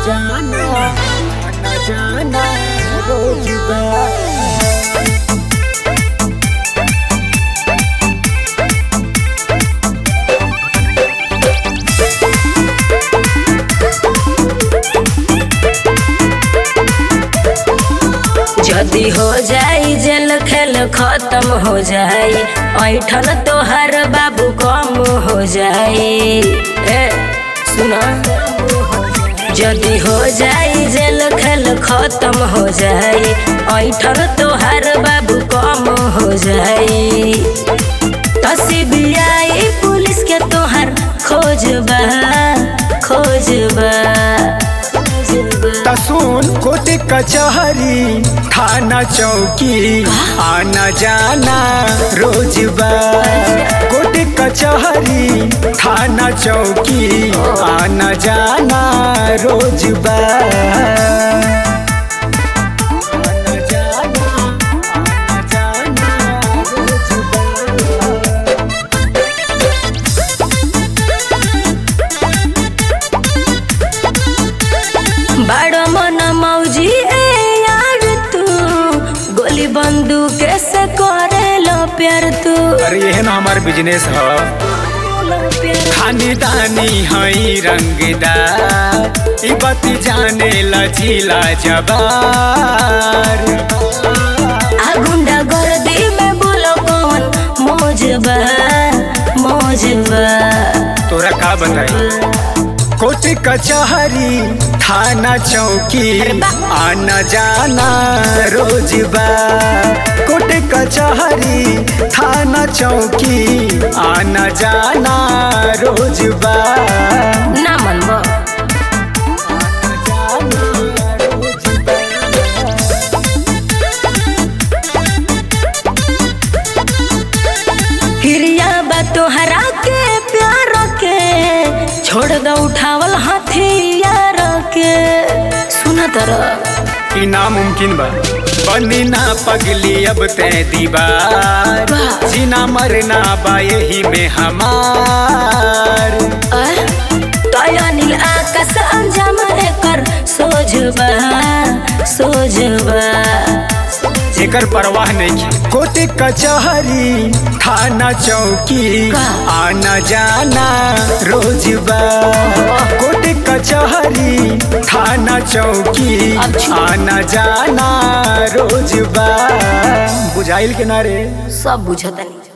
जाना रोज जदी हो जाई जेल खेल खत्म हो जाई ऐठन तोहर बाबू कम हो जाई। सुना जदी हो जाई जेल खेल खत्म हो जाई ऐठन तोहर बाबू कम हो जाई। सीबीआई पुलिस के तोहर खोजबा सुन कोर्ट कचहरी थाना चौकी आना जाना रोज कोर्ट कचहरी थाना चौकी आना जाना रोज बड़ा मन मौजी यार तू गोली बंदूक से करे लो प्यार तू। अरे ये ना हमार बिजनेस है खानदानी हई रंगदार ई बात जाने लचीला जबार गुंडा गर्दी में बोलो कौन मौजबा तोरा का बताई कोर्ट कचहरी थाना चौकी आना जाना रोज कोर्ट कचहरी थाना चौकी आना जाना रोज ना मनबो हिरिया बा तोहरा के प्यार के छोड़ दो उठावल हथियार के। सुना तरह ई नामुमकिन बा बनी ना पगली अब ते दीवार जीना मरना बा यही में हमार तया नील आकाश अंजाम एकर सोझबा एकर परवाह नहीं कोर्ट कचहरी थाना चौकी आना जाना रोज कोर्ट कचहरी थाना चौकी आना जाना रोज बुझाइल के नारे सब बुझतनी।